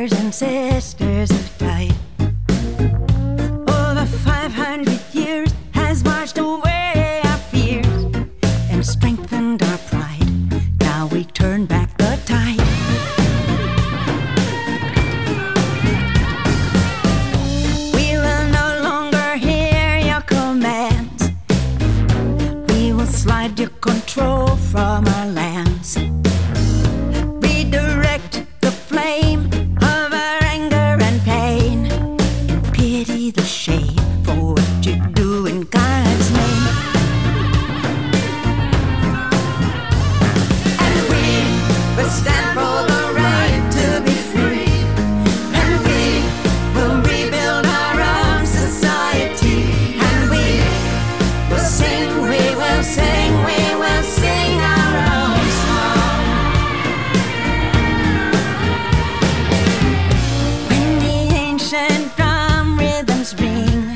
brothers and sisters have died. Over 500 years has washed away our fears and strengthened our pride. Now we turn back the tide. We will no longer hear your commands. We will slide your control from our lands. Redirect the flame of our anger and pain, and pity the shame for what you do in God's name. And we will stand for the right to be free, and we will rebuild our own society, and we will sing, we will sing, we will sing our own song. When the ancient drum rhythms ring,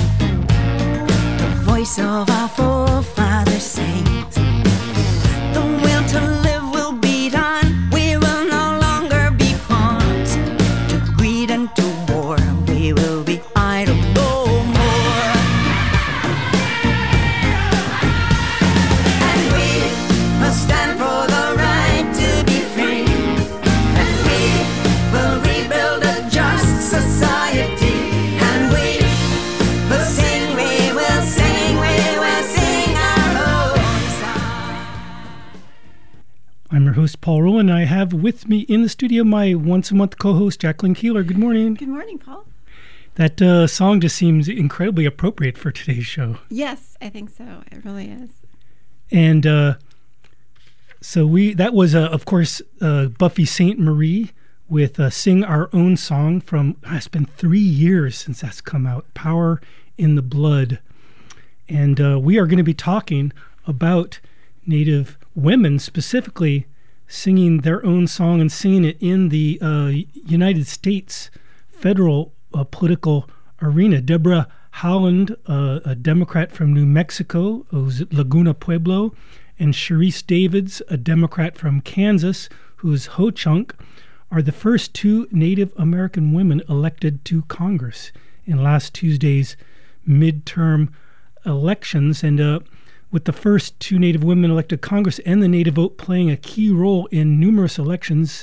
the voice of our forefathers sings. The will to live will beat on. We will no longer be pawns to greed and to war. We will be idle no more. And we must stand for the right to be free, and we will rebuild a just society, and we will sing, we will sing, we will sing our own song. I'm your host, Paul Rowland. I have with me in the studio my once-a-month co-host, Jacqueline Keeler. Good morning. Good morning, Paul. That song just seems incredibly appropriate for today's show. Yes, I think so. It really is. And that was, of course, Buffy St. Marie with Sing Our Own Song from, it's been 3 years since that's come out, Power in the Blood. And we are going to be talking about Native women specifically singing their own song and singing it in the United States federal political arena. Deborah Howland, a Democrat from New Mexico, who's at Laguna Pueblo, and Sharice Davids, a Democrat from Kansas, who's Ho-Chunk, are the first two Native American women elected to Congress in last Tuesday's midterm elections. And with the first two Native women elected to Congress and the Native vote playing a key role in numerous elections,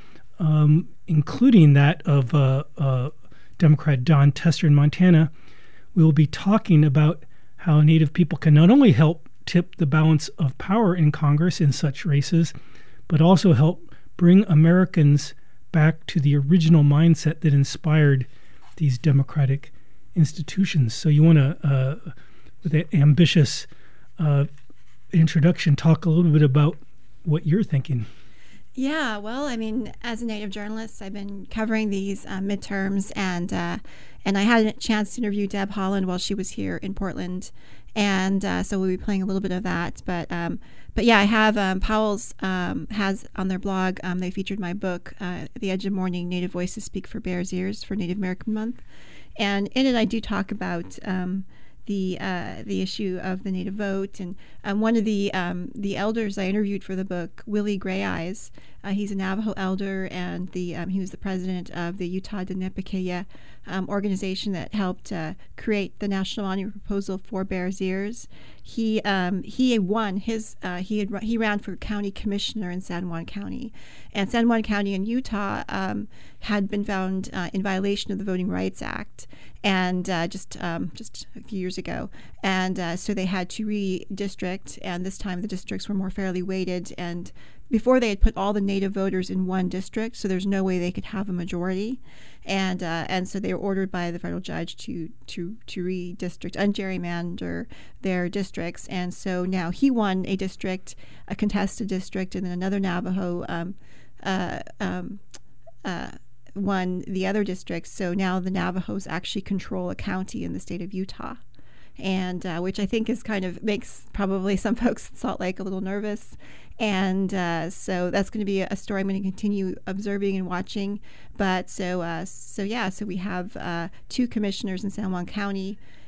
including that of Democrat Don Tester in Montana, we will be talking about how Native people can not only help tip the balance of power in Congress in such races, but also help bring Americans back to the original mindset that inspired these democratic institutions. So you want to, with that ambitious introduction, talk a little bit about what you're thinking. Yeah, well, I mean, as a Native journalist, I've been covering these midterms, and I had a chance to interview Deb Haaland while she was here in Portland, and so we'll be playing a little bit of that. But yeah, I have Powell's has on their blog. They featured my book, At the Edge of Morning: Native Voices Speak for Bears Ears for Native American Month, and in it I do talk about the issue of the Native vote, and one of the elders I interviewed for the book, Willie Gray Eyes, he's a Navajo elder, and he was the president of the Utah Danipakeya organization that helped create the National Monument proposal for Bears Ears. He won his he ran for county commissioner in San Juan County, and San Juan County in Utah had been found in violation of the Voting Rights Act, and just a few years ago, and so they had to redistrict, and this time the districts were more fairly weighted, and before they had put all the Native voters in one district, so there's no way they could have a majority, and so they were ordered by the federal judge to redistrict and gerrymander their districts, and so now he won a district, a contested district, and then another Navajo won the other districts. So now the Navajos actually control a county in the state of Utah, and which I think is kind of makes probably some folks in Salt Lake a little nervous. And so that's going to be a story I'm going to continue observing and watching. But so we have two commissioners in San Juan County,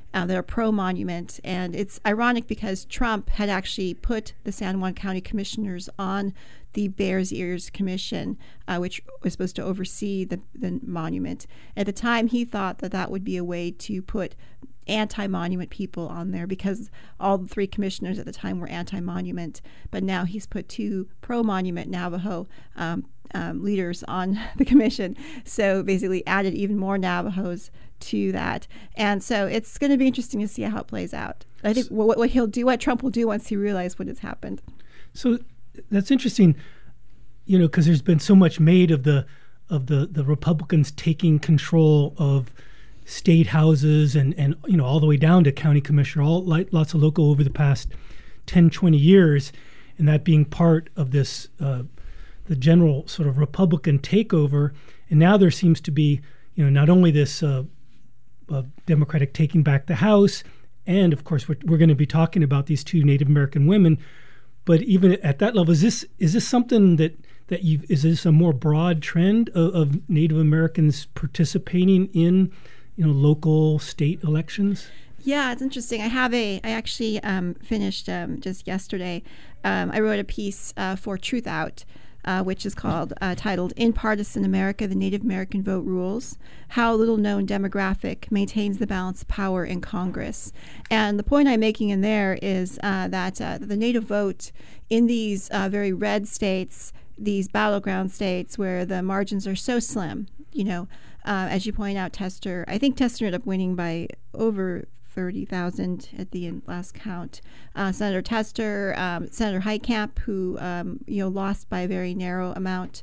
that are pro-monument. And it's ironic because Trump had actually put the San Juan County commissioners on the Bears Ears Commission, which was supposed to oversee the monument. At the time, he thought that that would be a way to put anti-monument people on there, because all the three commissioners at the time were anti-monument. But now he's put two pro-monument Navajo leaders on the commission. So basically added even more Navajos to that. And so it's going to be interesting to see how it plays out. I think what he'll do, what Trump will do once he realizes what has happened. So that's interesting, because there's been so much made of the Republicans taking control of state houses and all the way down to county commissioner, lots of local over the past 10, 20 years, and that being part of this the general sort of Republican takeover. And now there seems to be not only this Democratic taking back the House, and of course we're going to be talking about these two Native American women, but even at that level, is this something is this a more broad trend of Native Americans participating in local state elections? Yeah, it's interesting. I actually finished just yesterday. I wrote a piece for Truth Out, which is titled "In Partisan America, the Native American Vote Rules: How a Little-Known Demographic Maintains the Balance of Power in Congress." And the point I'm making in there is that the Native vote in these very red states, these battleground states where the margins are so slim, as you point out, I think Tester ended up winning by over 30,000 at the last count. Senator Tester, Senator Heitkamp, who lost by a very narrow amount,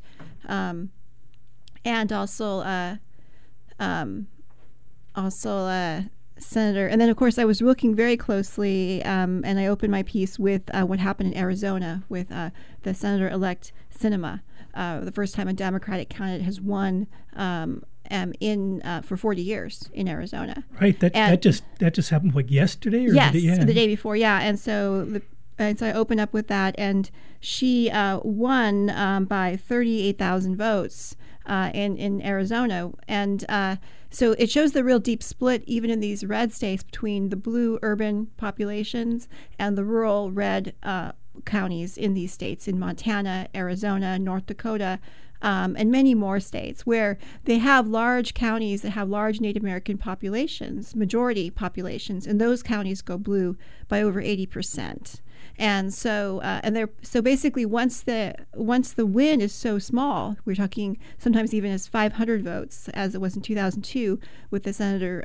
and also Senator. And then, of course, I was looking very closely, and I opened my piece with what happened in Arizona with the Senator-elect Sinema, the first time a Democratic candidate has won for 40 years in Arizona. Right. That just happened like yesterday, or yes, the day before. Yeah, and so I opened up with that, and she won by 38,000 votes in Arizona, and so it shows the real deep split even in these red states between the blue urban populations and the rural red counties in these states, in Montana, Arizona, North Dakota, and many more states where they have large counties that have large Native American populations, majority populations, and those counties go blue by over 80%. And so, so basically, once the win is so small, we're talking sometimes even as 500 votes, as it was in 2002 with the senator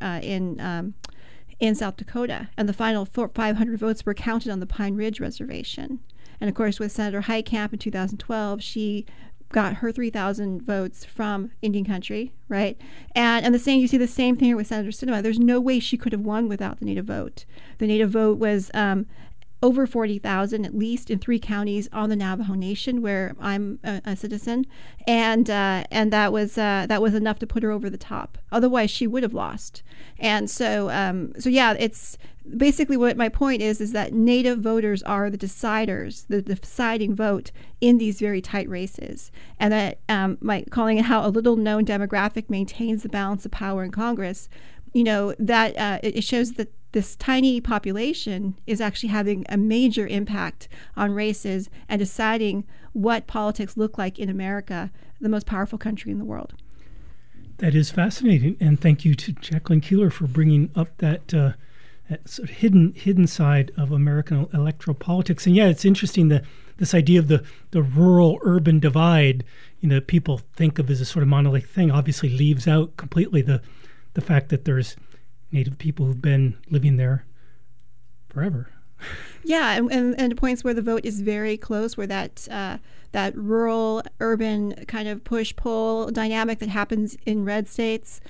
in South Dakota, and the final 500 votes were counted on the Pine Ridge Reservation. And of course, with Senator Heitkamp in 2012, she got her 3,000 votes from Indian Country, right? And you see the same thing here with Senator Sinema. There's no way she could have won without the Native vote. The Native vote was over 40,000, at least in 3 counties on the Navajo Nation, where I'm a citizen, and that was enough to put her over the top. Otherwise, she would have lost. And so yeah, it's basically what my point is that Native voters are the deciders, the deciding vote in these very tight races, and that calling it how a little-known demographic maintains the balance of power in Congress. That it shows that this tiny population is actually having a major impact on races and deciding what politics look like in America, the most powerful country in the world. That is fascinating, and thank you to Jacqueline Keeler for bringing up that sort of hidden side of American electoral politics. And yeah, it's interesting that this idea of the rural-urban divide, people think of as a sort of monolithic thing, obviously leaves out completely the fact that there's Native people who've been living there forever. Yeah, and points where the vote is very close, where that rural urban kind of push-pull dynamic that happens in red states.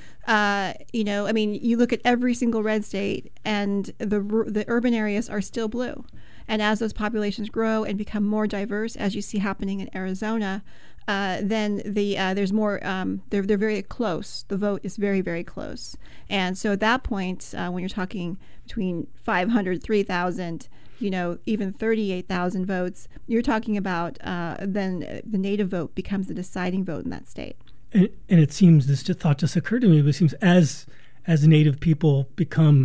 You look at every single red state, and the urban areas are still blue. And as those populations grow and become more diverse, as you see happening in Arizona, then there's more. They're very close. The vote is very, very close. And so at that point, when you're talking between 500, 3,000, even 38,000 votes, you're talking about then the Native vote becomes the deciding vote in that state. And it seems, this thought just occurred to me, but it seems as Native people become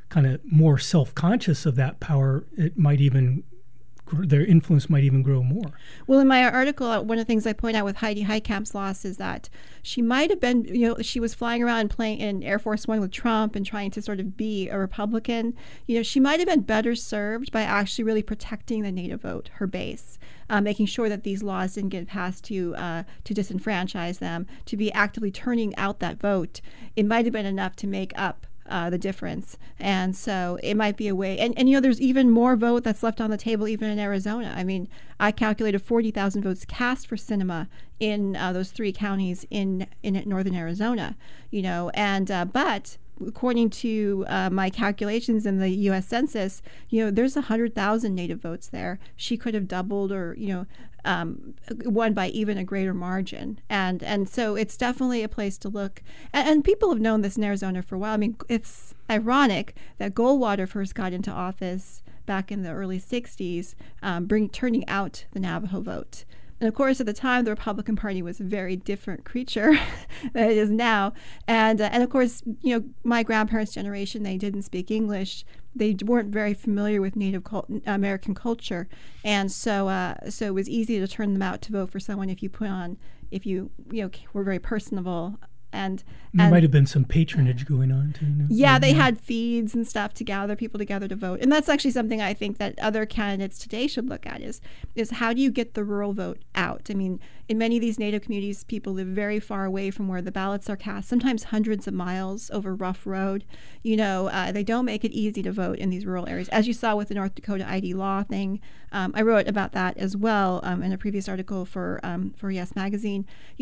kind of more self-conscious of that power, it might even their influence might even grow more. Well, in my article, one of the things I point out with Heidi Heitkamp's loss is that she might have been, she was flying around playing in Air Force One with Trump and trying to sort of be a Republican. She might have been better served by actually really protecting the Native vote, her base, making sure that these laws didn't get passed to disenfranchise them, to be actively turning out that vote. It might have been enough to make up the difference. And so it might be a way. And there's even more vote that's left on the table even in Arizona. I mean, I calculated 40,000 votes cast for Sinema in those 3 counties in northern Arizona, but according to my calculations in the U.S. Census, there's 100,000 Native votes there. She could have doubled or, won by even a greater margin. And so it's definitely a place to look. And people have known this in Arizona for a while. I mean, it's ironic that Goldwater first got into office back in the early 60s, turning out the Navajo vote. And of course, at the time, the Republican Party was a very different creature than it is now. And of course, my grandparents' generation, they didn't speak English. They weren't very familiar with Native American culture. And so it was easy to turn them out to vote for someone if you were very personable. And there might have been some patronage going on too. Yeah, they had feeds and stuff to gather people together to vote. And that's actually something I think that other candidates today should look at is how do you get the rural vote out? I mean, in many of these Native communities, people live very far away from where the ballots are cast, sometimes hundreds of miles over rough road. They don't make it easy to vote in these rural areas. As you saw with the North Dakota ID law thing, I wrote about that as well in a previous article for Yes Magazine.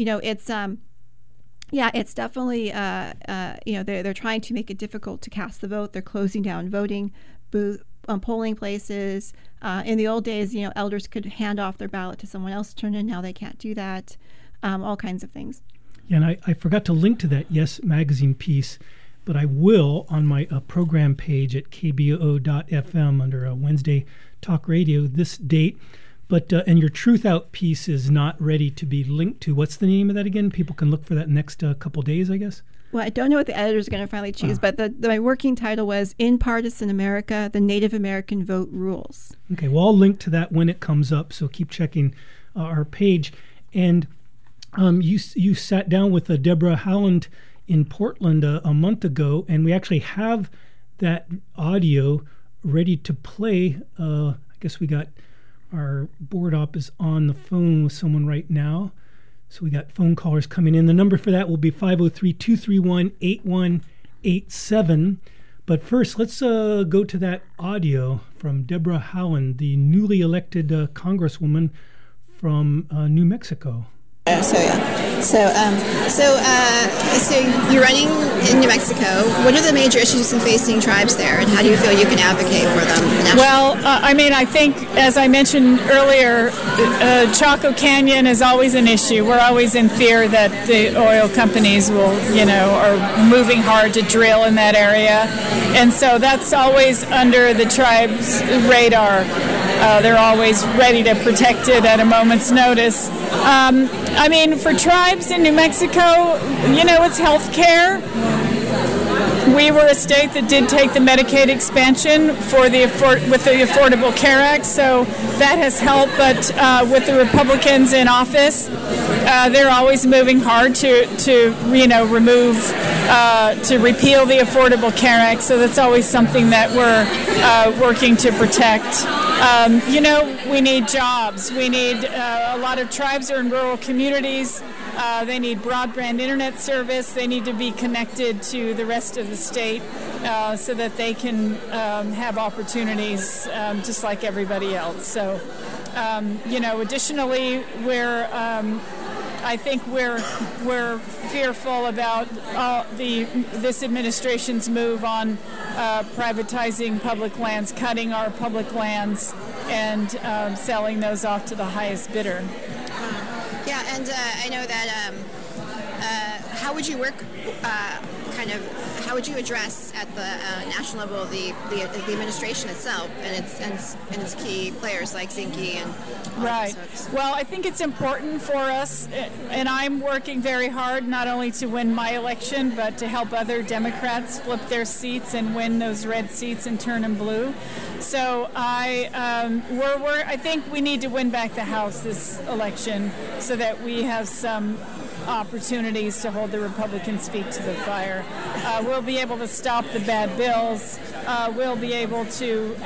It's definitely, they're trying to make it difficult to cast the vote. They're closing down voting booth, polling places. In the old days, elders could hand off their ballot to someone else to turn in. Now they can't do that. All kinds of things. Yeah, and I forgot to link to that Yes Magazine piece, but I will on my program page at kboo.fm under Wednesday Talk Radio this date. But and your Truth Out piece is not ready to be linked to. What's the name of that again? People can look for that next couple days, I guess. Well, I don't know what the editors are going to finally choose, but my working title was In Partisan America, the Native American Vote Rules. Okay, well, I'll link to that when it comes up, so keep checking our page. And you sat down with Deborah Haaland in Portland a month ago, and we actually have that audio ready to play. I guess we got... Our board op is on the phone with someone right now. So we got phone callers coming in. The number for that will be 503-231-8187. But first, let's go to that audio from Deborah Haaland, the newly elected Congresswoman from New Mexico. So you're running in New Mexico. What are the major issues in facing tribes there, and how do you feel you can advocate for them? Well, I think, as I mentioned earlier, Chaco Canyon is always an issue. We're always in fear that the oil companies will, are moving hard to drill in that area, and so that's always under the tribe's radar. They're always ready to protect it at a moment's notice. For tribes in New Mexico, it's health care. We were a state that did take the Medicaid expansion with the Affordable Care Act, so that has helped. But with the Republicans in office, they're always moving hard to repeal the Affordable Care Act. So that's always something that we're working to protect. We need jobs. We need a lot of tribes are in rural communities. They need broadband internet service. They need to be connected to the rest of the state so that they can have opportunities just like everybody else. So, additionally, I think we're fearful about this administration's move on privatizing public lands, cutting our public lands, and selling those off to the highest bidder. Yeah, and I know that. How would you work how would you address at the national level the administration itself and its key players like Zinke and Right. Well, I think it's important for us, and I'm working very hard not only to win my election, but to help other Democrats flip their seats and win those red seats and turn them blue. So I think we need to win back the House this election so that we have some opportunities to hold the Republicans' feet to the fire. We'll be able to stop the bad bills. We'll be able to,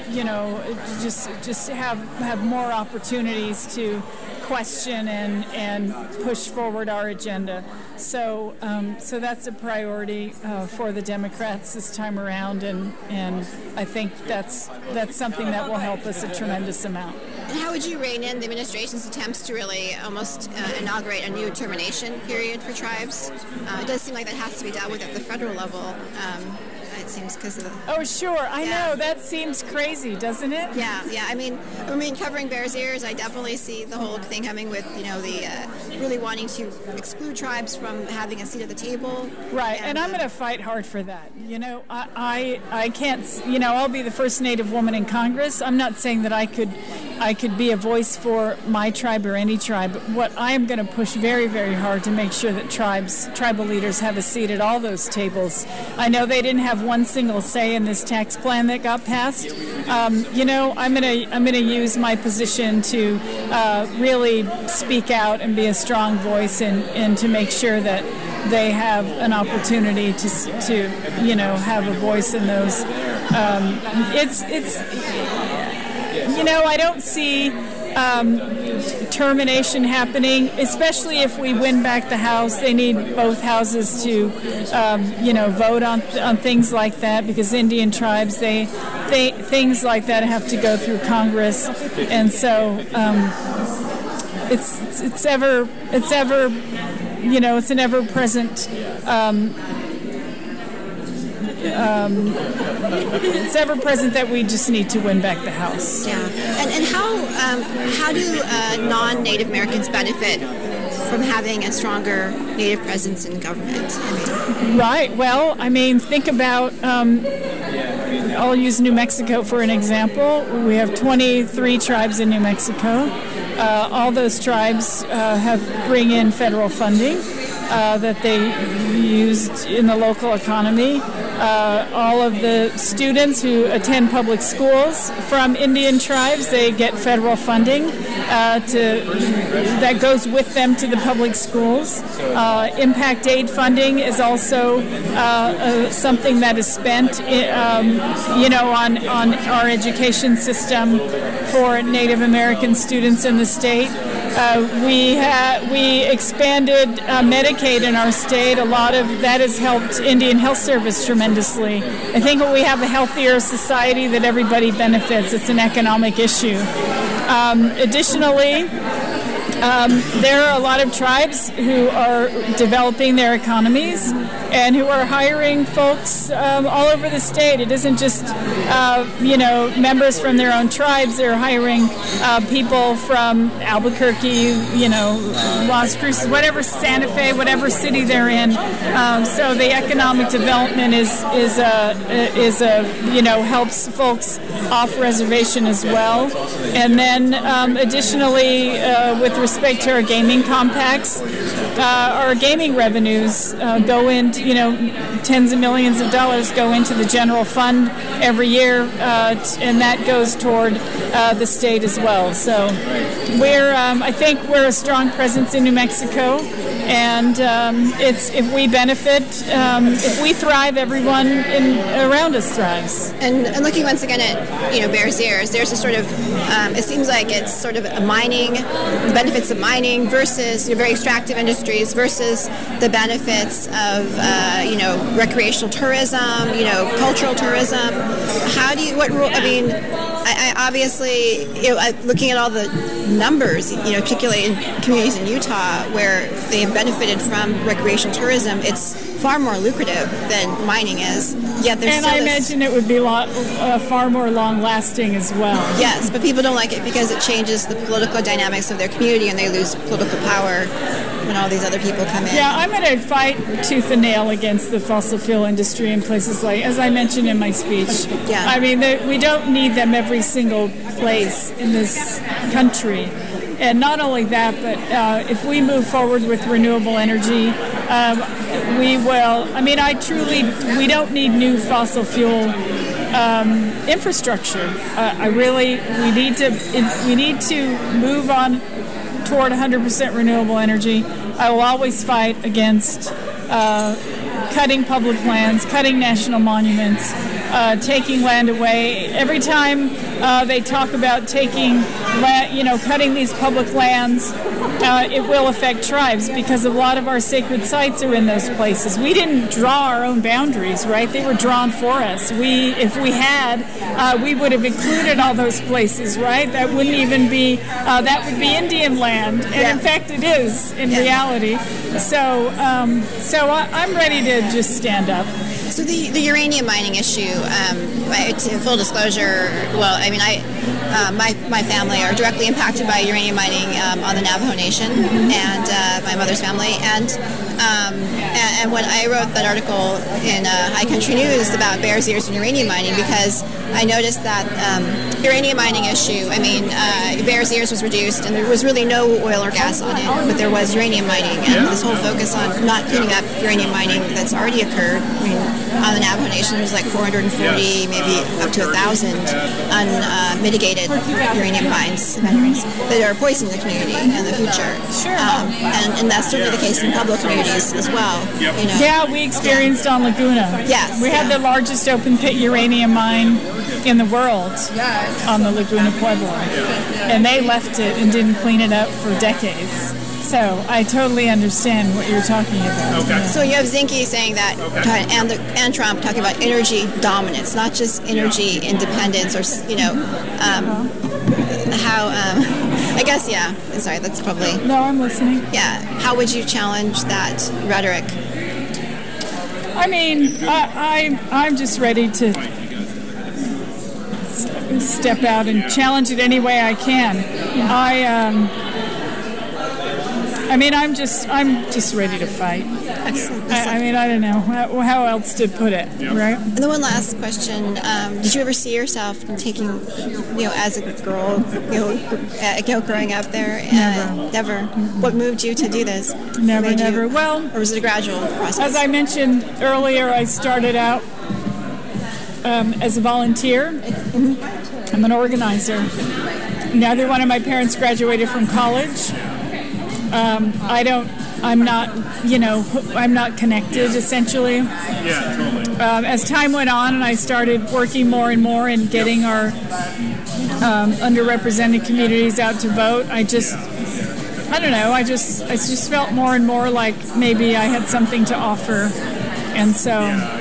just have more opportunities to question and push forward our agenda. So that's a priority for the Democrats this time around, and I think that's something that will help us a tremendous amount. And how would you rein in the administration's attempts to really almost inaugurate a new termination period for tribes? It does seem like that has to be dealt with at the federal level. It seems because of the... Oh, sure. I know. That seems crazy, doesn't it? Yeah. I mean, covering Bears Ears, I definitely see the whole thing coming with, the really wanting to exclude tribes from having a seat at the table. Right. And I'm going to fight hard for that. I can't, I'll be the first Native woman in Congress. I'm not saying that I could be a voice for my tribe or any tribe. But what I am going to push very, very hard to make sure that tribal leaders have a seat at all those tables. I know they didn't have one single say in this tax plan that got passed. I'm going to use my position to really speak out and be a strong voice and to make sure that they have an opportunity to have a voice in those. I don't see termination happening, especially if we win back the House. They need both houses to, vote on things like that, because Indian tribes, things like that have to go through Congress, and so it's an ever-present. It's ever present that we just need to win back the House. Yeah, and how do non-Native Americans benefit from having a stronger Native presence in government? Right. Well, think about. I'll use New Mexico for an example. We have 23 tribes in New Mexico. All those tribes bring in federal funding that they used in the local economy. All of the students who attend public schools from Indian tribes, they get federal funding that goes with them to the public schools. Impact aid funding is also something that is spent, on our education system for Native American students in the state. We expanded Medicaid in our state. A lot of that has helped Indian Health Service tremendously. I think when we have a healthier society, that everybody benefits. It's an economic issue. Additionally, there are a lot of tribes who are developing their economies and who are hiring folks all over the state. It isn't just, members from their own tribes. They're hiring people from Albuquerque, Las Cruces, whatever, Santa Fe, whatever city they're in. So the economic development helps folks off reservation as well. And then additionally, with respect to our gaming compacts, our gaming revenues go into, tens of millions of dollars go into the general fund every year, and that goes toward the state as well. So I think we're a strong presence in New Mexico, and if we benefit, if we thrive, everyone around us thrives. And looking once again at Bears Ears, there's a sort of it seems like it's sort of a mining, the benefits of mining versus very extractive industries versus the benefits of recreational tourism, cultural tourism. How do you? What role? I obviously, looking at all the numbers, particularly in communities in Utah where they have benefited from recreational tourism, it's far more lucrative than mining is. Yet there's and I imagine it would be far more long-lasting as well. Yes, but people don't like it because it changes the political dynamics of their community and they lose political power. when all these other people come in. Yeah, I'm going to fight tooth and nail against the fossil fuel industry in places like, as I mentioned in my speech. Yeah. I mean, we don't need them every single place in this country. And not only that, but if we move forward with renewable energy, we will. I mean, we don't need new fossil fuel infrastructure. We need to move on toward 100% renewable energy. I will always fight against cutting public lands, cutting national monuments, taking land away. Every time they talk about cutting these public lands, it will affect tribes because a lot of our sacred sites are in those places. We didn't draw our own boundaries, right? They were drawn for us. If we had, we would have included all those places, right? That wouldn't even be, that would be Indian land. And in fact, it is in reality. So I'm ready to just stand up. So the uranium mining issue, full disclosure, well, I mean, my family are directly impacted by uranium mining on the Navajo Nation and my mother's family. And when I wrote that article in High Country News about Bears Ears and uranium mining, because I noticed that uranium mining issue, I mean, Bears Ears was reduced and there was really no oil or gas on it, but there was uranium mining. And this whole focus on not cleaning up uranium mining that's already occurred. I mean, on the Navajo Nation, there's like 440, maybe up to 1,000 unmitigated uranium mines that are poisoning the community in the future. Sure. And that's certainly the case in Pueblo communities as well. You know. Yeah, we experienced on Laguna. Yes. We had the largest open pit uranium mine in the world on the Laguna Pueblo. And they left it and didn't clean it up for decades. So I totally understand what you're talking about. Okay. So you have Zinke saying that, and Trump talking about energy dominance, not just energy independence, or how. I guess Sorry, that's probably. No, I'm listening. Yeah. How would you challenge that rhetoric? I mean, I'm just ready to step out and challenge it any way I can. I'm just ready to fight. Excellent. I mean, I don't know how else to put it, right? And then one last question: did you ever see yourself taking, as a girl, growing up there? Never. What moved you to do this? Never. Well, or was it a gradual process? As I mentioned earlier, I started out as a volunteer. I'm an organizer. Neither one of my parents graduated from college. I'm not connected, essentially. Yeah, totally. As time went on and I started working more and more and getting our underrepresented communities out to vote, I just felt more and more like maybe I had something to offer. And so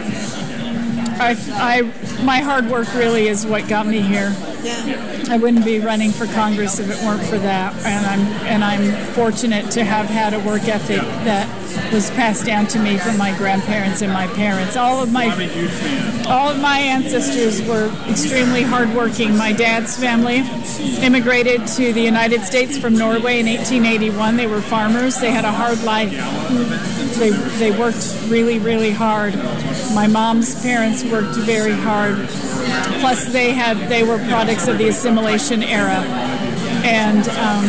my hard work really is what got me here. Yeah. I wouldn't be running for Congress if it weren't for that, and I'm fortunate to have had a work ethic that was passed down to me from my grandparents and my parents. All of my ancestors were extremely hardworking. My dad's family immigrated to the United States from Norway in 1881. They were farmers. They had a hard life. They worked really, really hard. My mom's parents worked very hard. Plus, they were products of the assimilation era, and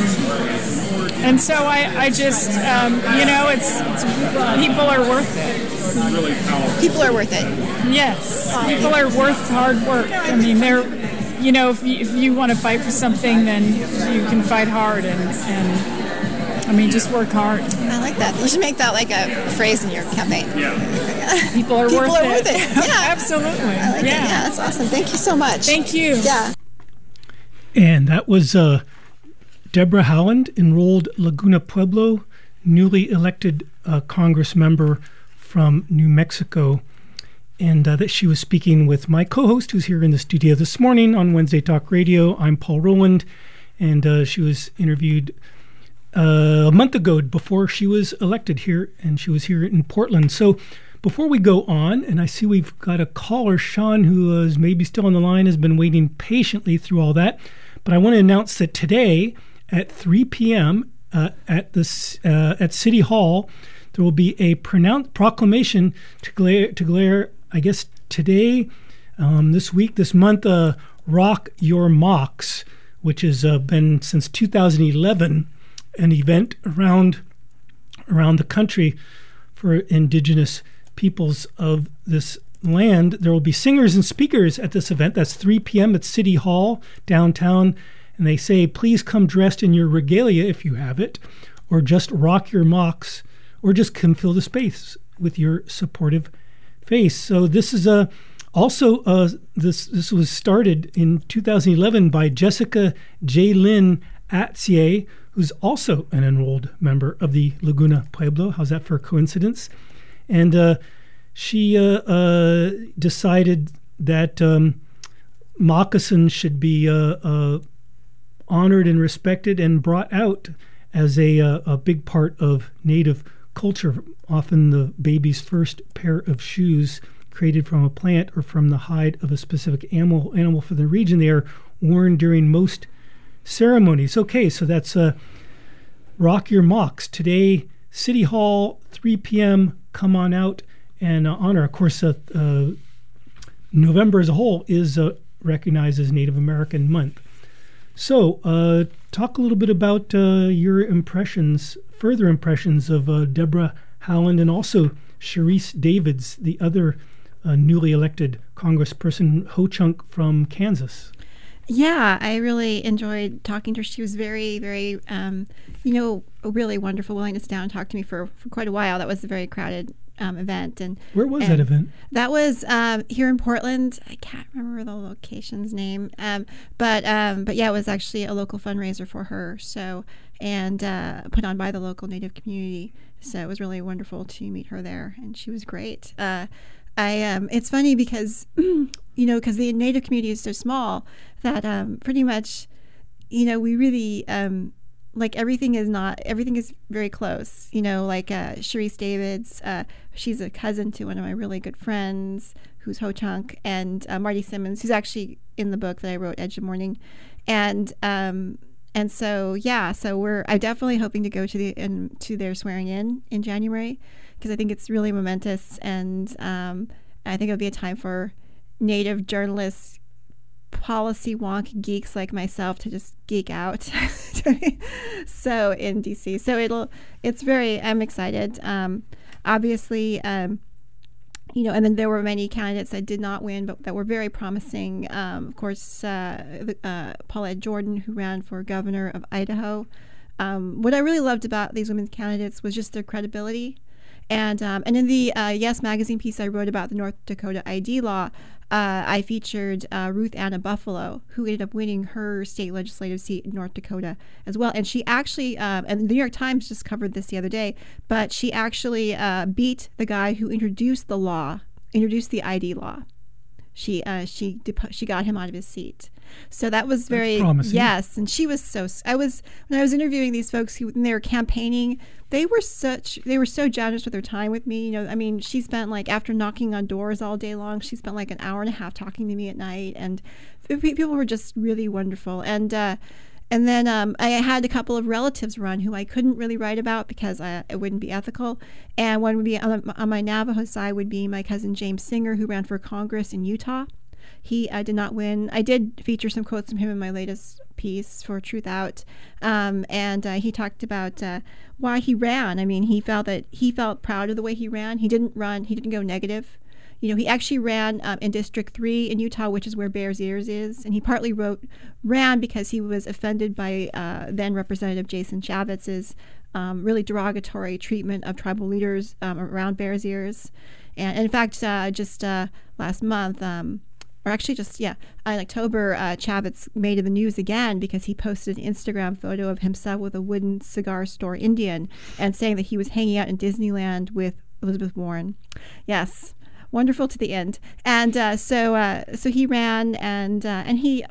so I just it's people are worth it. People are worth it. Yes, people are worth hard work. I mean, they're if you want to fight for something, then you can fight hard and just work hard. I like that. You should make that like a phrase in your campaign. Yeah. People are worth it. Yeah. Absolutely. I like it. Yeah, that's awesome. Thank you so much. Thank you. Yeah. And that was Deborah Haaland, enrolled Laguna Pueblo, newly elected Congress member from New Mexico. And that she was speaking with my co-host, who's here in the studio this morning on Wednesday Talk Radio. I'm Paul Rowland, and she was interviewed a month ago before she was elected here, and she was here in Portland. So before we go on, and I see we've got a caller, Sean, who is maybe still on the line, has been waiting patiently through all that. But I want to announce that today at 3 p.m. at City Hall. There will be a proclamation to declare, I guess today, this week, this month, Rock Your Mocks, which has been since 2011 an event around the country for indigenous peoples of this land. There will be singers and speakers at this event. That's 3 p.m. at City Hall downtown. And they say, please come dressed in your regalia if you have it, or just rock your mocks, or just come fill the space with your supportive face. So this is this was started in 2011 by Jessica J. Lynn Atzier, who's also an enrolled member of the Laguna Pueblo. How's that for a coincidence? And she decided that moccasins should be honored and respected and brought out as a big part of Native culture. Often the baby's first pair of shoes created from a plant or from the hide of a specific animal for the region. They are worn during most ceremonies. Okay, so that's Rock Your Mocks. Today, City Hall, 3 p.m. Come on out and honor. Of course, November as a whole is recognized as Native American Month. So, talk a little bit about your further impressions of Deborah Haaland and also Sharice Davids, the other newly elected congressperson, Ho-Chunk from Kansas. Yeah, I really enjoyed talking to her. She was very, very, really wonderful, willing to sit down and talk to me for quite a while. That was a very crowded event. And where was that event? That was here in Portland. I can't remember the location's name, but yeah, it was actually a local fundraiser for her. So and put on by the local Native community. So it was really wonderful to meet her there, and she was great. It's funny because because the Native community is so small that pretty much we really everything is very close. Like Sharice Davids, she's a cousin to one of my really good friends who's Ho-Chunk, and Marty Simmons, who's actually in the book that I wrote, Edge of Morning, and so I'm definitely hoping to go to their swearing in January, because I think it's really momentous, and I think it'll be a time for Native journalists, policy wonk geeks like myself to just geek out. So in DC, so I'm excited. Obviously, and then there were many candidates that did not win, but that were very promising. Of course, Paulette Jordan, who ran for governor of Idaho. What I really loved about these women's candidates was just their credibility. And in the Yes Magazine piece I wrote about the North Dakota ID law, I featured Ruth Anna Buffalo, who ended up winning her state legislative seat in North Dakota as well. And she actually, and the New York Times just covered this the other day, but she actually beat the guy who introduced the ID law. She got him out of his seat. So that was very promising. Yes, and she was when I was interviewing these folks when they were campaigning, they were so generous with their time with me. She spent after knocking on doors all day long, she spent an hour and a half talking to me at night, and people were just really wonderful. And then I had a couple of relatives run who I couldn't really write about because it wouldn't be ethical. And one would be on my Navajo side would be my cousin James Singer, who ran for Congress in Utah. He did not win. I did feature some quotes from him in my latest piece for Truth Out, and he talked about why he ran. He felt proud of the way he ran. He didn't run. He didn't go negative. He actually ran in District 3 in Utah, which is where Bears Ears is, and he partly ran because he was offended by then Representative Jason Chavitz's really derogatory treatment of tribal leaders around Bears Ears. And in fact, just last month, in October, Chavitz made the news again because he posted an Instagram photo of himself with a wooden cigar store Indian and saying that he was hanging out in Disneyland with Elizabeth Warren. Yes. Wonderful to the end. And so he ran, and he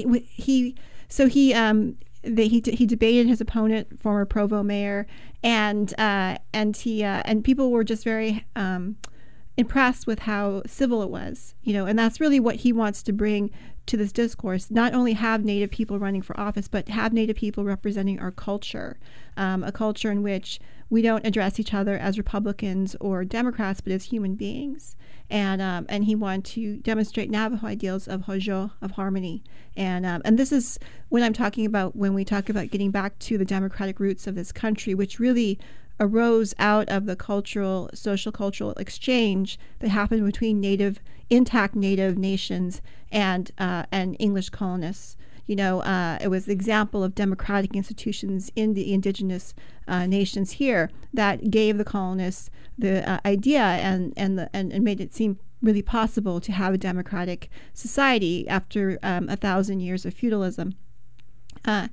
debated his opponent, former Provo mayor, and people were just very impressed with how civil it was, and that's really what he wants to bring to this discourse. Not only have Native people running for office, but have Native people representing our culture, a culture in which we don't address each other as Republicans or Democrats, but as human beings. And he wanted to demonstrate Navajo ideals of Hojo, of harmony. And this is what I'm talking about when we talk about getting back to the democratic roots of this country, which really arose out of the social cultural exchange that happened between intact Native nations and English colonists. It was the example of democratic institutions in the indigenous nations here that gave the colonists the idea and made it seem really possible to have a democratic society after 1,000 years of feudalism. And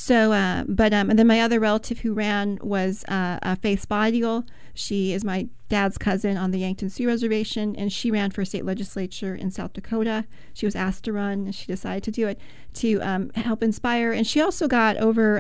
then my other relative who ran was Faith Spadiel. She is my dad's cousin on the Yankton Sioux Reservation, and she ran for state legislature in South Dakota. She was asked to run, and she decided to do it to help inspire. And she also got over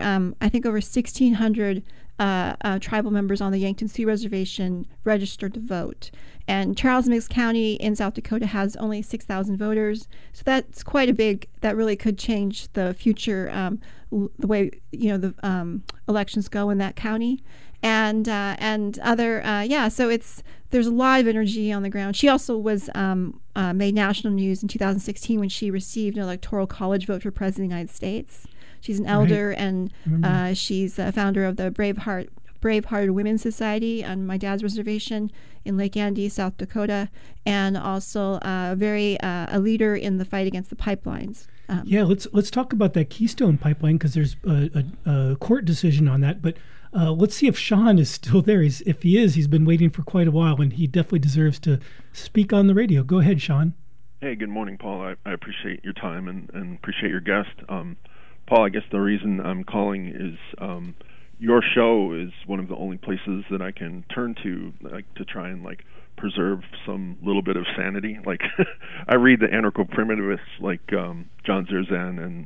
1,600 tribal members on the Yankton Sioux Reservation registered to vote. And Charles Meigs County in South Dakota has only 6,000 voters, so that's quite a big. That really could change the future, the way the elections go in that county, and other. So there's a lot of energy on the ground. She also was made national news in 2016 when she received an electoral college vote for president of the United States. She's an elder, and she's a founder of the Bravehearted Women's Society on my dad's reservation in Lake Andy, South Dakota, and also a leader in the fight against the pipelines. Let's talk about that Keystone Pipeline, because there's a court decision on that. But let's see if Sean is still there. If he is, he's been waiting for quite a while, and he definitely deserves to speak on the radio. Go ahead, Sean. Hey, good morning, Paul. I appreciate your time and appreciate your guest. Paul, I guess the reason I'm calling is your show is one of the only places that I can turn to, to try and preserve some little bit of sanity. I read the anarcho-primitivists like John Zerzan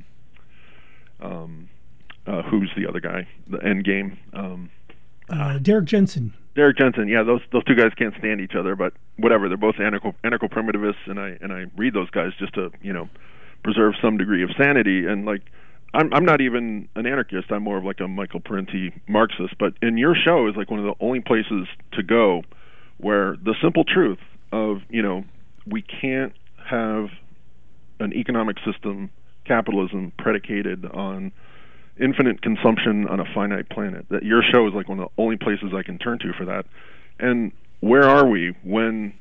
and who's the other guy? The Endgame. Derek Jensen. Derek Jensen. Yeah, those two guys can't stand each other, but whatever. They're both anarcho-primitivists, and I read those guys just to preserve some degree of sanity. And I'm not even an anarchist. I'm more of a Michael Parenti Marxist. But in your show is one of the only places to go where the simple truth of we can't have an economic system, capitalism, predicated on infinite consumption on a finite planet. That your show is one of the only places I can turn to for that. And where are we when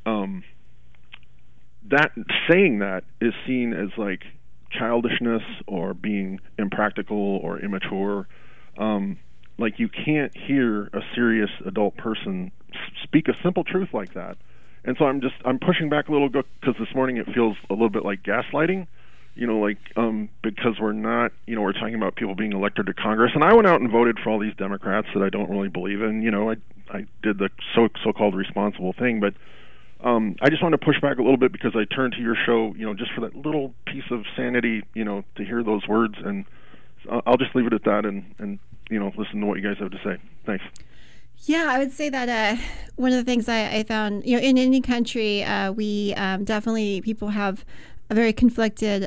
that saying that is seen as childishness or being impractical or immature? You can't hear a serious adult person speak a simple truth like that. And so I'm pushing back a little bit, because this morning it feels a little bit like gaslighting, because we're not, we're talking about people being elected to Congress, and I went out and voted for all these Democrats that I don't really believe in. I did the so-called responsible thing, but I just want to push back a little bit, because I turned to your show, just for that little piece of sanity, to hear those words. And I'll just leave it at that and listen to what you guys have to say. Thanks. Yeah, I would say that one of the things I found, in any country, we definitely, people have a very conflicted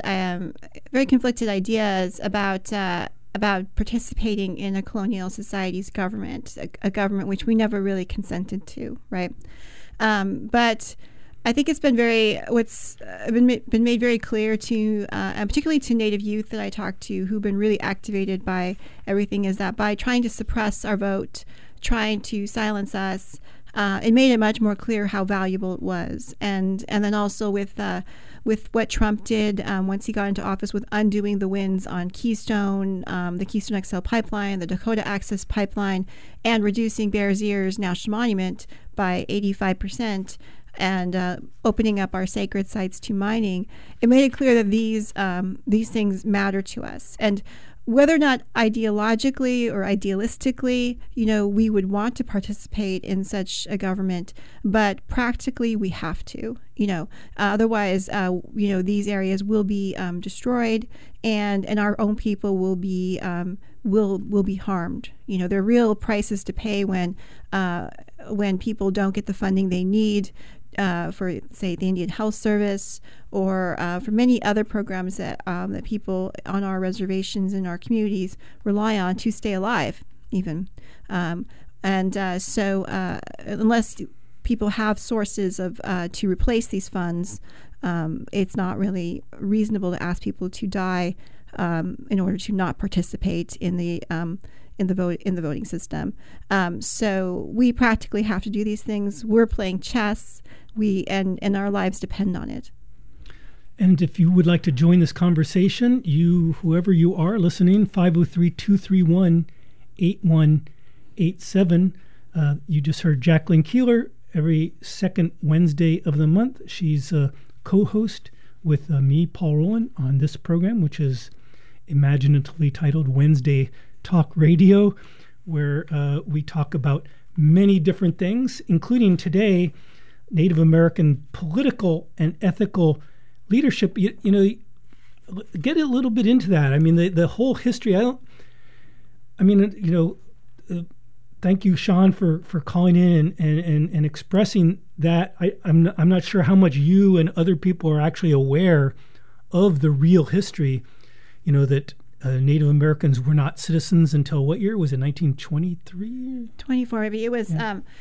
ideas about participating in a colonial society's government, a government which we never really consented to, right? But I think it's been been made very clear to, and particularly to Native youth that I talk to, who've been really activated by everything, is that by trying to suppress our vote, trying to silence us, it made it much more clear how valuable it was. And then also with what Trump did once he got into office, with undoing the wins on Keystone, the Keystone XL pipeline, the Dakota Access pipeline, and reducing Bears Ears National Monument by 85%, and opening up our sacred sites to mining, it made it clear that these things matter to us. And whether or not ideologically or idealistically, we would want to participate in such a government, but practically we have to, otherwise, these areas will be destroyed, and our own people will be harmed. There are real prices to pay when people don't get the funding they need for, say, the Indian Health Service, or for many other programs that people on our reservations and our communities rely on to stay alive, even. So unless people have sources of to replace these funds, it's not really reasonable to ask people to die in order to not participate in the voting system. So we practically have to do these things. We're playing chess. And our lives depend on it. And if you would like to join this conversation, whoever you are listening, 503-231-8187. You just heard Jacqueline Keeler every second Wednesday of the month. She's a co-host with me, Paul Rowland, on this program, which is imaginatively titled Wednesday Talk Radio, where we talk about many different things, including today, Native American political and ethical leadership. Get a little bit into that. I mean, the whole history. Thank you, Sean, for calling in and expressing that. I'm not sure how much you and other people are actually aware of the real history. That Native Americans were not citizens until what year? Was it 1923? 24, maybe. It was.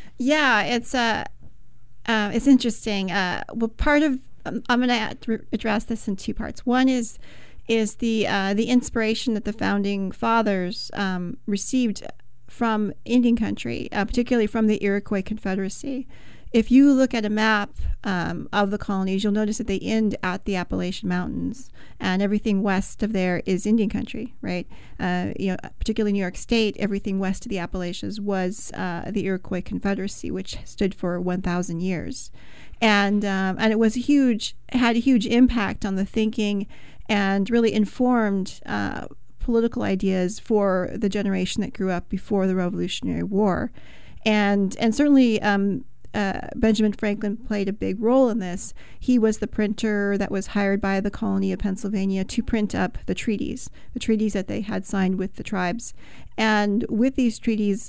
It's interesting. Part of I'm going to address this in two parts. One is the inspiration that the founding fathers received from Indian country, particularly from the Iroquois Confederacy. If you look at a map of the colonies, you'll notice that they end at the Appalachian Mountains, and everything west of there is Indian country, right? Particularly New York State, everything west of the Appalachians was the Iroquois Confederacy, which stood for 1,000 years, and it was had a huge impact on the thinking, and really informed political ideas for the generation that grew up before the Revolutionary War, and certainly. Benjamin Franklin played a big role in this. He was the printer that was hired by the colony of Pennsylvania to print up the treaties that they had signed with the tribes. And with these treaty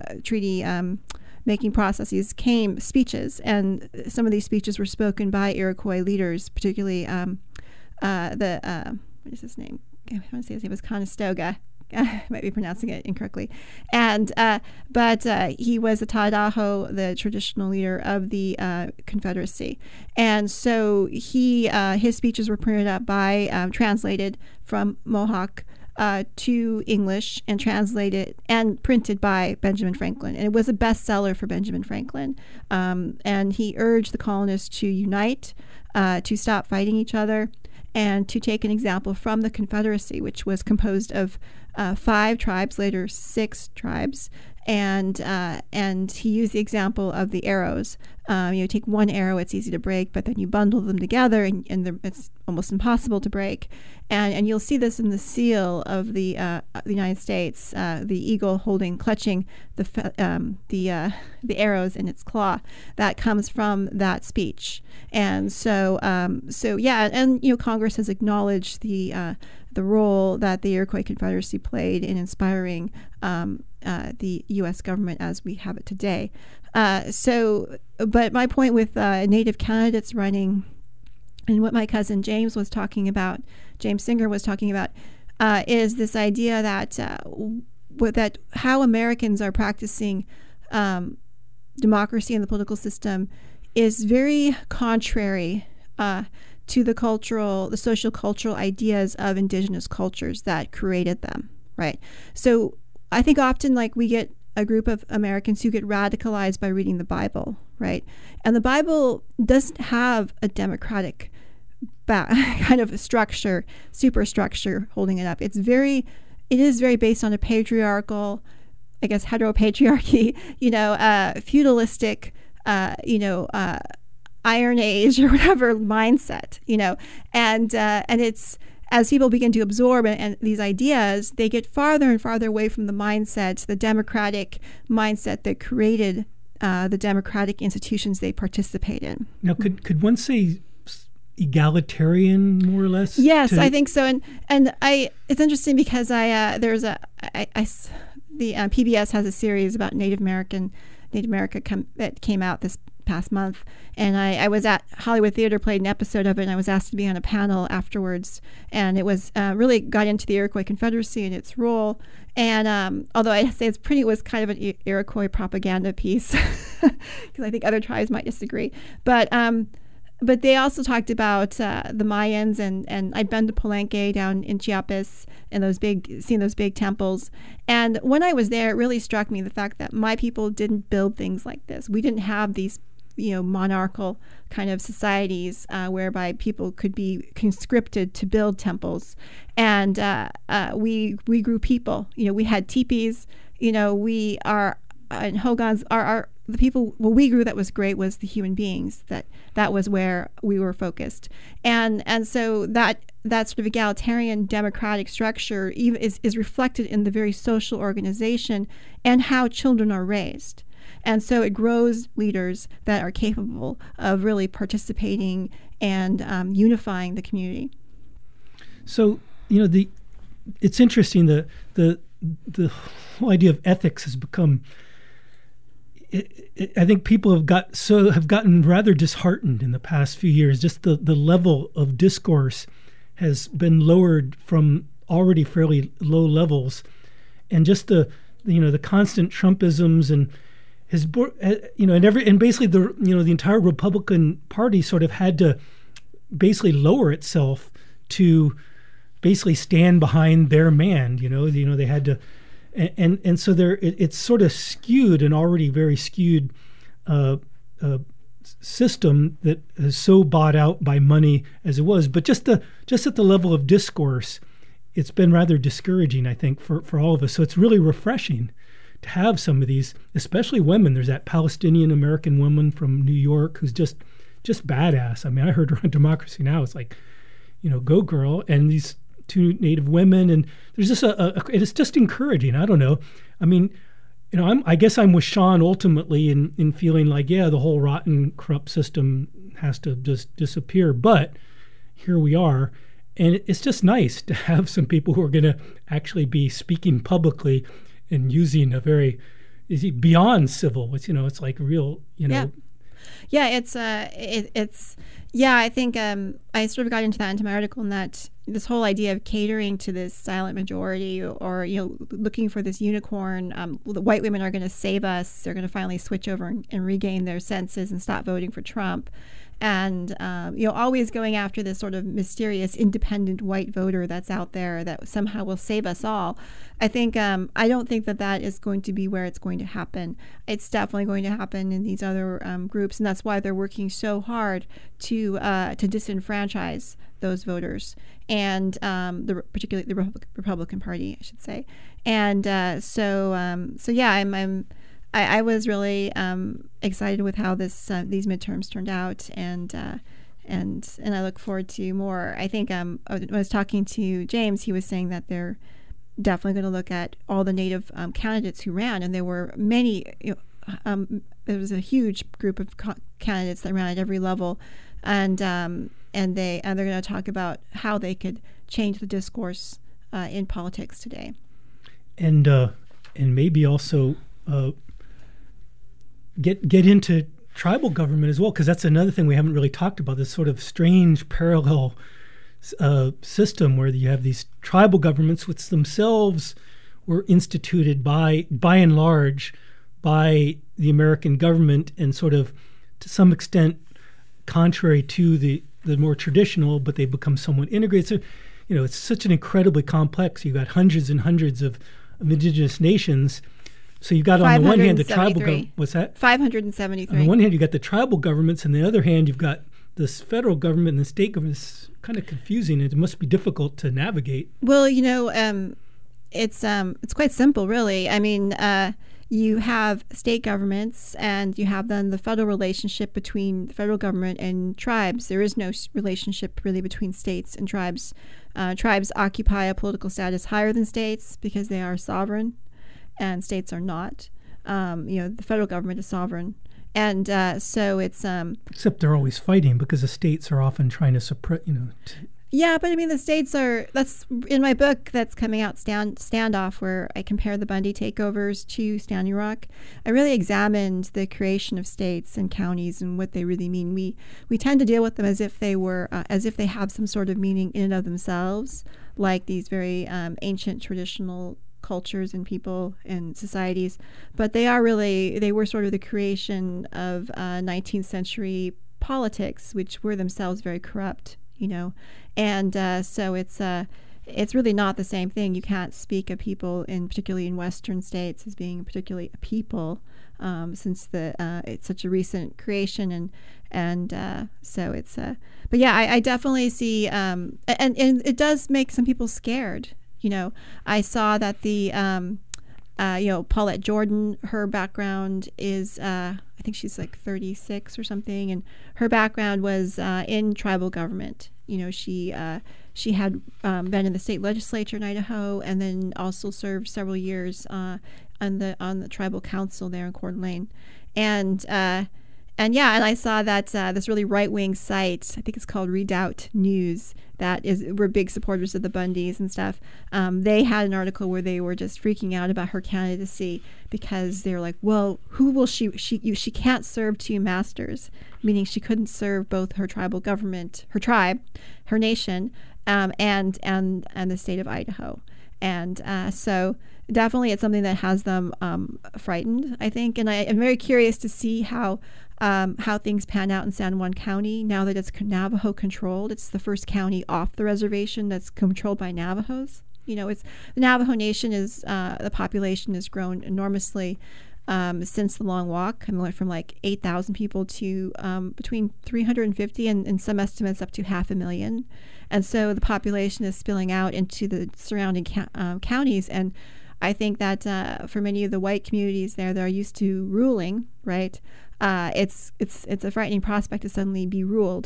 making processes came speeches, and some of these speeches were spoken by Iroquois leaders, particularly what is his name? I want to say his name was Conestoga. I might be pronouncing it incorrectly, but he was the Tadaho, the traditional leader of the Confederacy, and so his speeches were printed up translated from Mohawk to English and translated and printed by Benjamin Franklin, and it was a bestseller for Benjamin Franklin, and he urged the colonists to unite, to stop fighting each other, and to take an example from the Confederacy, which was composed of 5 tribes, later 6 tribes, and he used the example of the arrows. Take one arrow, it's easy to break, but then you bundle them together, and it's almost impossible to break. And you'll see this in the seal of the United States, the eagle clutching the arrows in its claw. That comes from that speech. And so Congress has acknowledged the role that the Iroquois Confederacy played in inspiring the U.S. government as we have it today. But my point with Native candidates running, and what my cousin James Singer was talking about, is this idea that that how Americans are practicing democracy in the political system is very contrary to the social cultural ideas of indigenous cultures that created them, right? So I think often we get a group of Americans who get radicalized by reading the Bible, right? And the Bible doesn't have a democratic kind of structure, superstructure holding it up. It is very based on a patriarchal, I guess, heteropatriarchy, feudalistic, Iron Age or whatever mindset, and as people begin to absorb and these ideas, they get farther and farther away from the mindset, the democratic mindset that created the democratic institutions they participate in. Now, could one say egalitarian, more or less? Yes, I think so. And it's interesting because the PBS has a series about Native America that came out this past month, and I was at Hollywood Theater, played an episode of it, and I was asked to be on a panel afterwards, and it was really got into the Iroquois Confederacy and its role. And although I say it was kind of an Iroquois propaganda piece, because I think other tribes might disagree, but they also talked about the Mayans, and I'd been to Palenque down in Chiapas, and seen those big temples. And when I was there, it really struck me the fact that my people didn't build things like this. We didn't have these, monarchical kind of societies whereby people could be conscripted to build temples. And we grew people. We had teepees. And Hogans are the people. What we grew that was great was the human beings. That was where we were focused. And so that sort of egalitarian democratic structure is reflected in the very social organization and how children are raised. And so it grows leaders that are capable of really participating and unifying the community. So, it's interesting, the whole idea of ethics has become, I think people have gotten rather disheartened in the past few years. Just the level of discourse has been lowered from already fairly low levels, and just the constant Trumpisms and and basically the entire Republican Party sort of had to basically lower itself to basically stand behind their man. They had to, and so it's sort of skewed, an already very skewed system that is so bought out by money as it was. But just at the level of discourse, it's been rather discouraging, I think, for all of us. So it's really refreshing to have some of these, especially women. There's that Palestinian American woman from New York who's just badass. I mean, I heard her on Democracy Now! It's like, go girl. And these two Native women, and there's just it's just encouraging. I don't know. I mean, I guess I'm with Sean ultimately in feeling like, yeah, the whole rotten, corrupt system has to just disappear. But here we are. And it's just nice to have some people who are going to actually be speaking publicly and using a very beyond civil. It's like real. Yeah, it's I think I sort of got into that into my article, in that this whole idea of catering to this silent majority, or looking for this unicorn. The white women are going to save us. They're going to finally switch over and regain their senses and stop voting for Trump. And always going after this sort of mysterious independent white voter that's out there that somehow will save us all. I think I don't think that is going to be where it's going to happen. It's definitely going to happen in these other groups, and that's why they're working so hard to disenfranchise those voters, and particularly the Republican Party, I should say. And I was really excited with how these midterms turned out, and I look forward to more. I think when I was talking to James, he was saying that they're definitely going to look at all the Native candidates who ran, and there were many. There was a huge group of candidates that ran at every level, and they're going to talk about how they could change the discourse in politics today, and maybe also. Get into tribal government as well, because that's another thing we haven't really talked about, this sort of strange parallel system where you have these tribal governments which themselves were instituted by and large by the American government, and sort of to some extent contrary to the more traditional, but they become somewhat integrated. So, it's such an incredibly complex. You've got hundreds and hundreds of indigenous nations. So you've got on the one hand the tribal government. What's that? 573. On the one hand, you've got the tribal governments, and on the other hand, you've got this federal government and the state government. It's kind of confusing. It must be difficult to navigate. Well, it's quite simple, really. I mean, you have state governments, and you have then the federal relationship between the federal government and tribes. There is no relationship really between states and tribes. Tribes occupy a political status higher than states because they are sovereign, and states are not. The federal government is sovereign. And so it's... Except they're always fighting because the states are often trying to suppress, Yeah, but I mean, the states are... That's in my book that's coming out, Standoff, where I compare the Bundy takeovers to Standing Rock. I really examined the creation of states and counties and what they really mean. We tend to deal with them as if they were... as if they have some sort of meaning in and of themselves, like these very ancient traditional cultures and people and societies, but they were sort of the creation of 19th century politics, which were themselves very corrupt, and so it's really not the same thing. You can't speak of people, particularly in Western states, as being particularly a people, since it's such a recent creation, and so it's but yeah, I definitely see and it does make some people scared. I saw that the, Paulette Jordan, her background is, I think she's like 36 or something, and her background was in tribal government. She had been in the state legislature in Idaho, and then also served several years on the tribal council there in Coeur d'Alene, and I saw that this really right-wing site, I think it's called Redoubt News, we're big supporters of the Bundys and stuff. They had an article where they were just freaking out about her candidacy because they're like, well, who will she can't serve two masters, meaning she couldn't serve both her tribal government, her tribe, her nation, and the state of Idaho. And so definitely it's something that has them frightened, I think. And I'm very curious to see how things pan out in San Juan County now that it's Navajo controlled. It's the first county off the reservation that's controlled by Navajos. The Navajo Nation the population has grown enormously since the Long Walk. I mean, went from like 8,000 people to between 350 and some estimates up to 500,000. And so the population is spilling out into the surrounding counties. And I think that for many of the white communities there that are used to ruling, right, it's a frightening prospect to suddenly be ruled,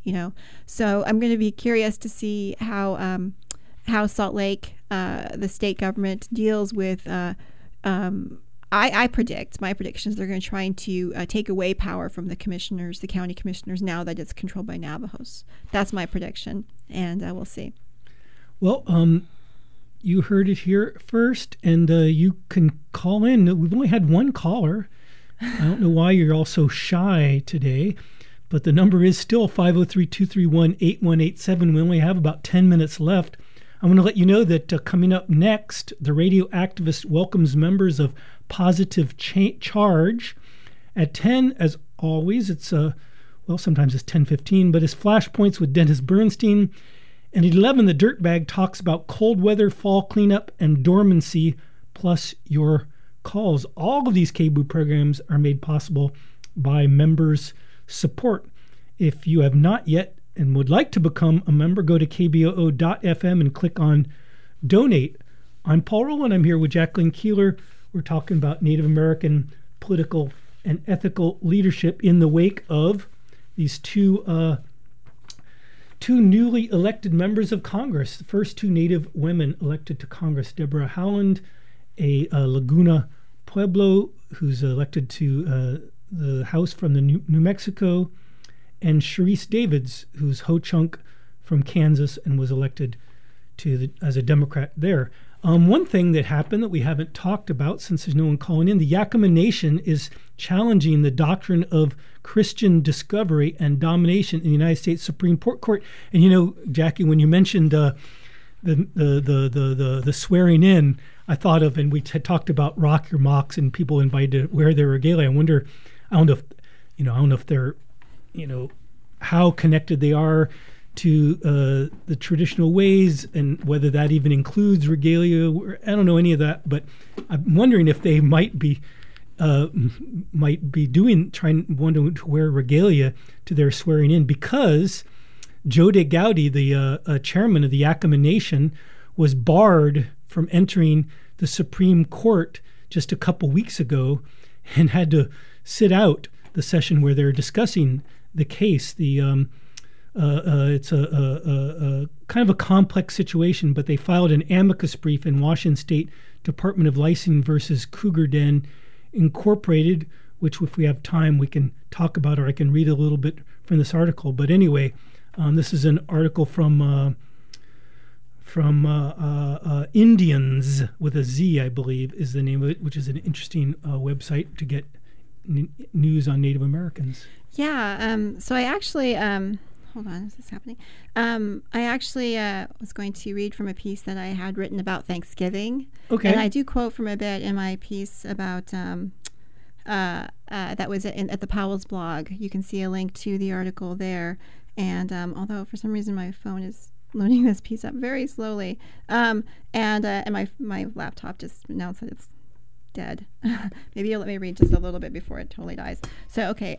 So I'm going to be curious to see how Salt Lake, the state government, deals with. I predict, my prediction is they're going to try to take away power from the county commissioners, now that it's controlled by Navajos. That's my prediction, and we'll see. Well, you heard it here first, and you can call in. We've only had one caller. I don't know why you're all so shy today, but the number is still 503-231-8187. We only have about 10 minutes left. I want to let you know that coming up next, the Radio Activist welcomes members of Positive Charge. At 10, as always, it's, sometimes it's 10:15, but it's Flashpoints with Dennis Bernstein. And at 11, the Dirtbag talks about cold weather, fall cleanup, and dormancy, plus your calls. All of these KBOO programs are made possible by members' support. If you have not yet and would like to become a member, go to kboo.fm and click on Donate. I'm Paul Rowland. I'm here with Jacqueline Keeler. We're talking about Native American political and ethical leadership in the wake of these two newly elected members of Congress. The first two Native women elected to Congress, Deborah Howland, a Laguna Pueblo, who's elected to the House from the New Mexico, and Sharice Davids, who's Ho-Chunk from Kansas and was elected as a Democrat there. One thing that happened that we haven't talked about, since there's no one calling in, the Yakama Nation is challenging the doctrine of Christian discovery and domination in the United States Supreme Court. And Jackie, when you mentioned the swearing in, I thought of, and we had talked about rock your mocks and people invited to wear their regalia. I don't know if they're, how connected they are to the traditional ways, and whether that even includes regalia. I don't know any of that, but I'm wondering if they might be wanting to wear regalia to their swearing in, because Joe DeGowdy, the chairman of the Yakama Nation, was barred from entering the Supreme Court just a couple weeks ago and had to sit out the session where they're discussing the case. The It's a kind of a complex situation, but they filed an amicus brief in Washington State Department of Licensing versus Cougar Den Incorporated, which if we have time we can talk about, or I can read a little bit from this article. But anyway, this is an article from Indians with a Z, I believe, is the name of it, which is an interesting website to get news on Native Americans. Yeah. So I actually, hold on, is this happening? I actually was going to read from a piece that I had written about Thanksgiving. Okay. And I do quote from a bit in my piece about that was at the Powell's blog. You can see a link to the article there. And although for some reason my phone is loading this piece up very slowly, and my laptop just announced that it's dead. Maybe you'll let me read just a little bit before it totally dies. So okay,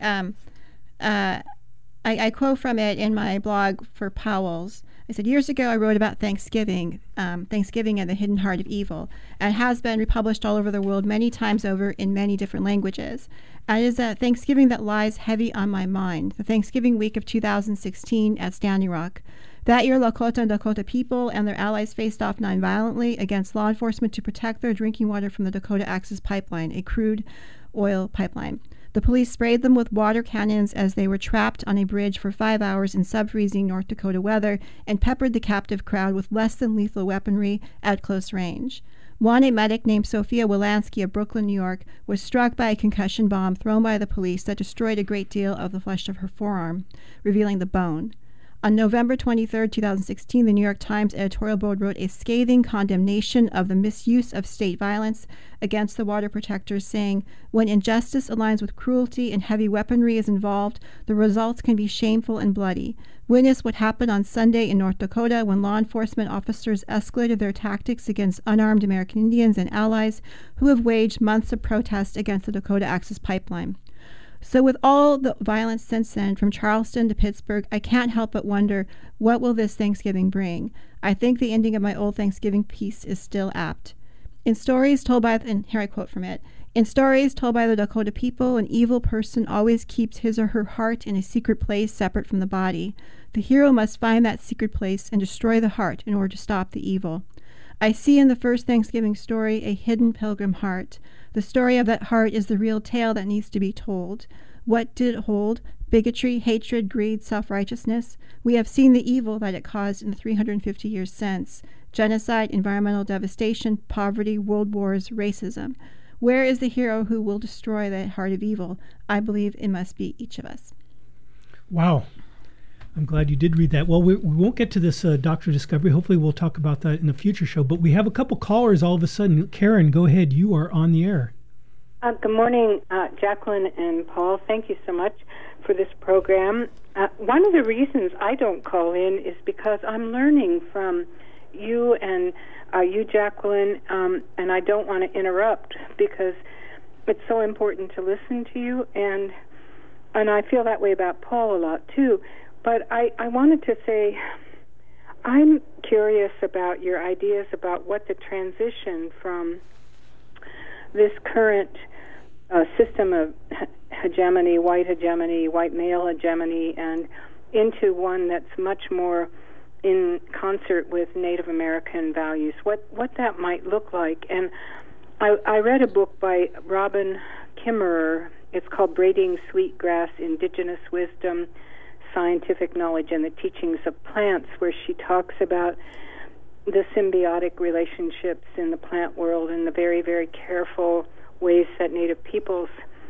I quote from it in my blog for Powell's. I said, years ago I wrote about Thanksgiving and the hidden heart of evil, and it has been republished all over the world many times over in many different languages. And it is a Thanksgiving that lies heavy on my mind, the Thanksgiving week of 2016 at Standing Rock. That year, Lakota and Dakota people and their allies faced off nonviolently against law enforcement to protect their drinking water from the Dakota Access Pipeline, a crude oil pipeline. The police sprayed them with water cannons as they were trapped on a bridge for 5 hours in sub-freezing North Dakota weather and peppered the captive crowd with less than lethal weaponry at close range. One, a medic named Sophia Wilansky of Brooklyn, New York, was struck by a concussion bomb thrown by the police that destroyed a great deal of the flesh of her forearm, revealing the bone. On November 23, 2016, the New York Times editorial board wrote a scathing condemnation of the misuse of state violence against the water protectors, saying, when injustice aligns with cruelty and heavy weaponry is involved, the results can be shameful and bloody. Witness what happened on Sunday in North Dakota when law enforcement officers escalated their tactics against unarmed American Indians and allies who have waged months of protest against the Dakota Access Pipeline. So with all the violence since then, from Charleston to Pittsburgh, I can't help but wonder, what will this Thanksgiving bring? I think the ending of my old Thanksgiving piece is still apt. In stories told by, and here I quote from it, in stories told by the Dakota people, an evil person always keeps his or her heart in a secret place separate from the body. The hero must find that secret place and destroy the heart in order to stop the evil. I see in the first Thanksgiving story a hidden pilgrim heart. The story of that heart is the real tale that needs to be told. What did it hold? Bigotry, hatred, greed, self-righteousness? We have seen the evil that it caused in the 350 years since. Genocide, environmental devastation, poverty, world wars, racism. Where is the hero who will destroy that heart of evil? I believe it must be each of us. Wow. I'm glad you did read that. Well, we won't get to this Dr. Discovery. Hopefully we'll talk about that in a future show. But we have a couple callers all of a sudden. Karen, go ahead. You are on the air. Good morning, Jacqueline and Paul. Thank you so much for this program. One of the reasons I don't call in is because I'm learning from you and you, Jacqueline, and I don't want to interrupt because it's so important to listen to you, and I feel that way about Paul a lot, too. But I wanted to say I'm curious about your ideas about what the transition from this current system of hegemony, white male hegemony, and into one that's much more in concert with Native American values, what that might look like. And I read a book by Robin Kimmerer. It's called Braiding Sweetgrass, Indigenous Wisdom, Scientific Knowledge, and the Teachings of Plants, where she talks about the symbiotic relationships in the plant world and the very, very careful ways that Native peoples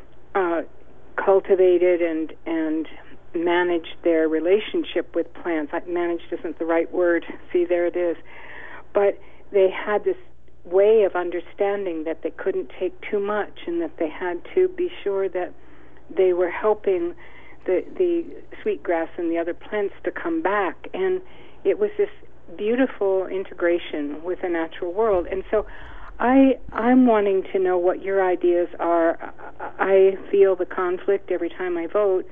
cultivated and managed their relationship with plants. Managed isn't the right word. See, there it is. But they had this way of understanding that they couldn't take too much and that they had to be sure that they were helping the sweetgrass and the other plants to come back. And it was this beautiful integration with the natural world. And so I'm wanting to know what your ideas are. I feel the conflict every time I vote,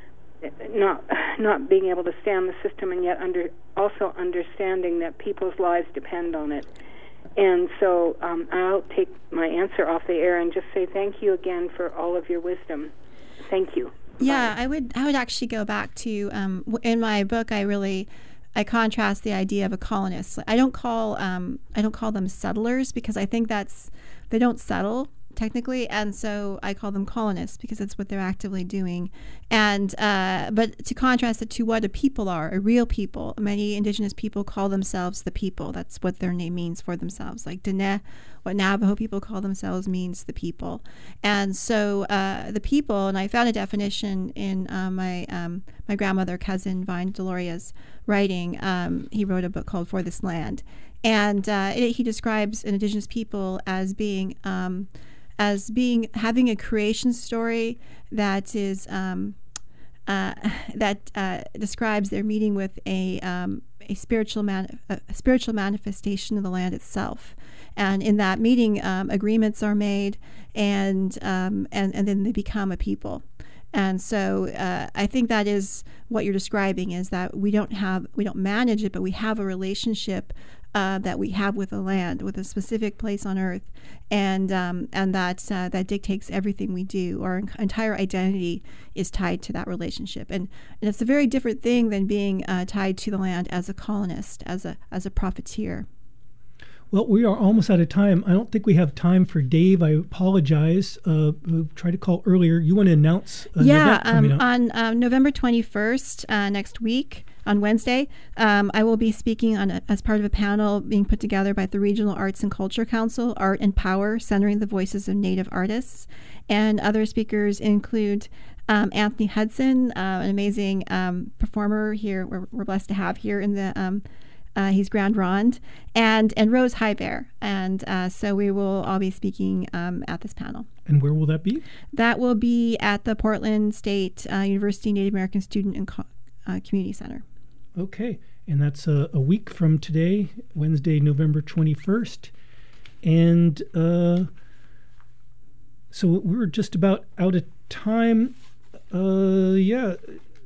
not being able to stand the system, and yet also understanding that people's lives depend on it. And so I'll take my answer off the air and just say thank you again for all of your wisdom. Thank you. Yeah, I would actually go back to in my book. I contrast the idea of a colonist. I don't call them settlers because I think they don't settle technically, and so I call them colonists because that's what they're actively doing. And but to contrast it to what a people are, a real people. Many indigenous people call themselves the people. That's what their name means for themselves. Like Diné, what Navajo people call themselves means the people. And so the people, and I found a definition in my grandmother, cousin Vine Deloria's writing. He wrote a book called For This Land, and he describes an indigenous people as having a creation story that is describes their meeting with a spiritual manifestation of the land itself, and in that meeting, agreements are made, and then they become a people. And so I think that is what you're describing, is that we don't manage it, but we have a relationship that we have with the land, with a specific place on earth, and that dictates everything we do. Our entire identity is tied to that relationship, and it's a very different thing than being tied to the land as a colonist, as a profiteer. Well, we are almost out of time. I don't think we have time for Dave. I apologize. Tried to call earlier. You want to announce an event coming up? On November 21st, next week, on Wednesday, I will be speaking as part of a panel being put together by the Regional Arts and Culture Council, Art and Power, Centering the Voices of Native Artists. And other speakers include Anthony Hudson, an amazing performer here we're blessed to have here in the he's Grand Ronde, and Rose Highbear. And so we will all be speaking at this panel. And where will that be? That will be at the Portland State University Native American Student and Community Center. Okay. And that's a week from today, Wednesday, November 21st. And so we're just about out of time. Yeah.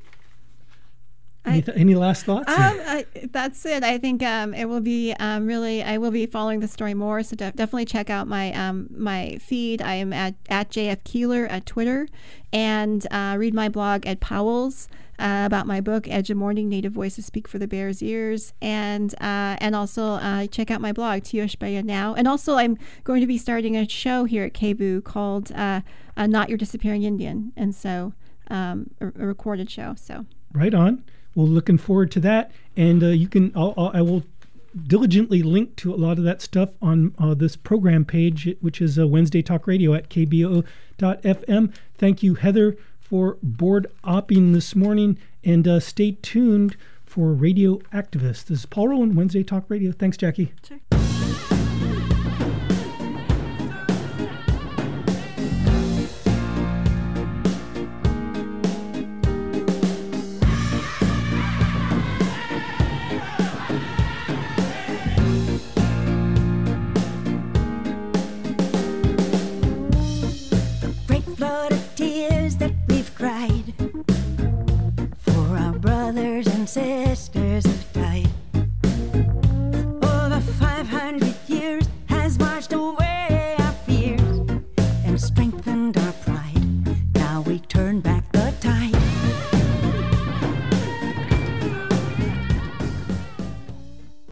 Any last thoughts? That's it. I think it will be I will be following the story more. So definitely check out my feed. I am at JF Keeler at Twitter, and read my blog at Powell's about my book Edge of Morning: Native Voices Speak for the Bears' Ears, and also check out my blog Tioshbaya Now. And also I'm going to be starting a show here at KBOO called Not Your Disappearing Indian, and so a recorded show. So right on. Well, looking forward to that, and I will diligently link to a lot of that stuff on this program page, which is Wednesday Talk Radio at kbo.fm. Thank you, Heather, for board opping this morning, and stay tuned for Radio Activist. This is Paul Rowan, Wednesday Talk Radio. Thanks, Jackie. Sure.